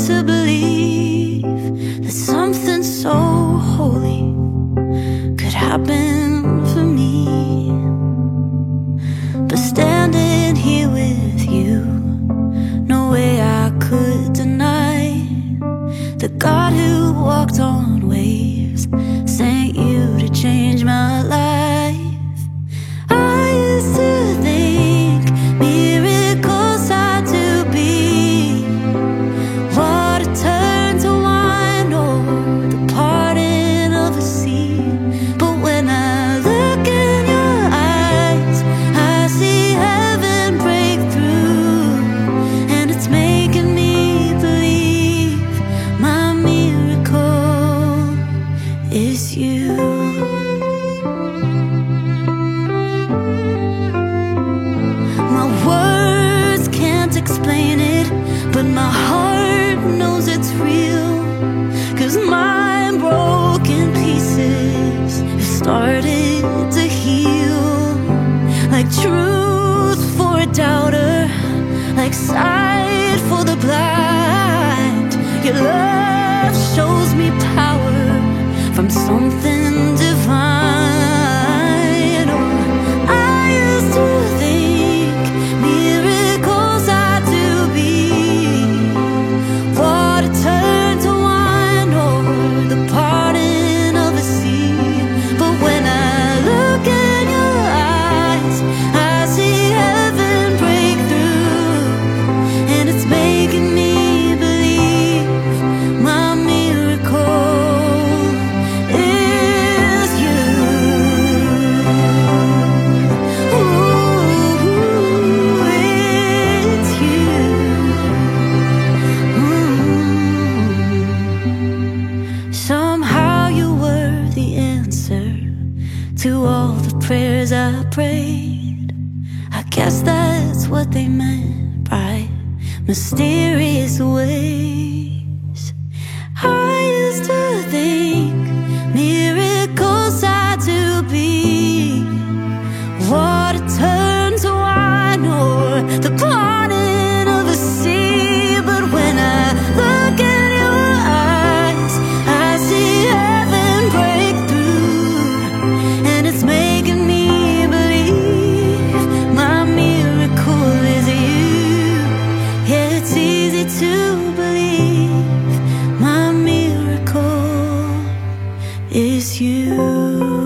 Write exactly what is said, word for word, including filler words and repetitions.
to believe that something so holy could happen for me. But standing here with you, no way I could deny the God who walked on waves sent you to change my life. I used to think miracles had to be water turned to wine or the parting of a sea. But when I look in your eyes, I see heaven break through, and it's making me believe my miracle is you. Words can't explain it, but my heart knows it's real. 'Cause my broken pieces have started to heal. Like truth for a doubter, like sight for the blind. Your love shows me power from something divine. Oh, I used to think miracles had to be water turned to wine or the parting of a sea. But when I look in your eyes, I see heaven break through, and it's making me believe my miracle is you. Ooh, it's you. Mm. Somehow you were the answer to all the prayers I prayed. I guess that's what they meant by mysterious ways. I used to think miracles had to be water turned to wine or the parting of a sea. But when I look in your eyes, I see heaven break through, and it's making me believe my miracle is you. Yeah, it's easy to believe my miracle is you.